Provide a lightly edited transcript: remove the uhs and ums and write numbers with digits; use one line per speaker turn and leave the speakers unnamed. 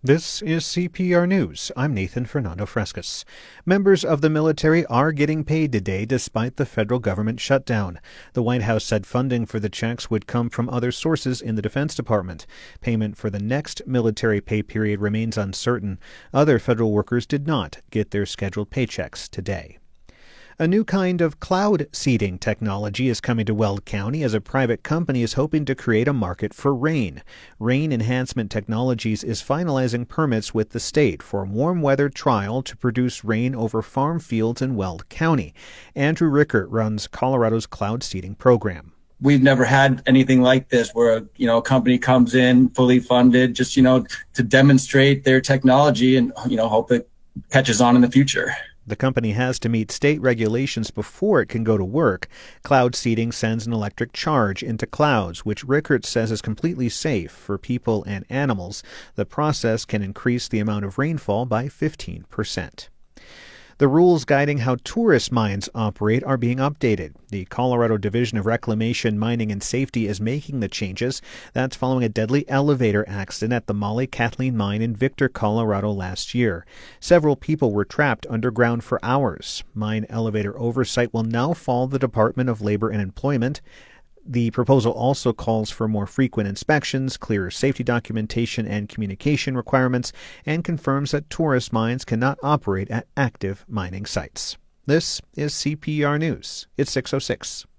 This is CPR News. I'm Nathan Fernando Frescas. Members of the military are getting paid today despite the federal government shutdown. The White House said funding for the checks would come from other sources in the Defense Department. Payment for the next military pay period remains uncertain. Other federal workers did not get their scheduled paychecks today. A new kind of cloud seeding technology is coming to Weld County as a private company is hoping to create a market for rain. Rain Enhancement Technologies is finalizing permits with the state for a warm weather trial to produce rain over farm fields in Weld County. Andrew Rickert runs Colorado's cloud seeding program.
We've never had anything like this where, a company comes in fully funded just, to demonstrate their technology and, hope it catches on in the future.
The company has to meet state regulations before it can go to work. Cloud seeding sends an electric charge into clouds, which Rickert says is completely safe for people and animals. The process can increase the amount of rainfall by 15%. The rules guiding how tourist mines operate are being updated. The Colorado Division of Reclamation, Mining and Safety is making the changes. That's following a deadly elevator accident at the Molly Kathleen mine in Victor, Colorado last year. Several people were trapped underground for hours. Mine elevator oversight will now fall the Department of Labor and Employment. The proposal also calls for more frequent inspections, clearer safety documentation and communication requirements, and confirms that tourist mines cannot operate at active mining sites. This is CPR News. It's 6:06.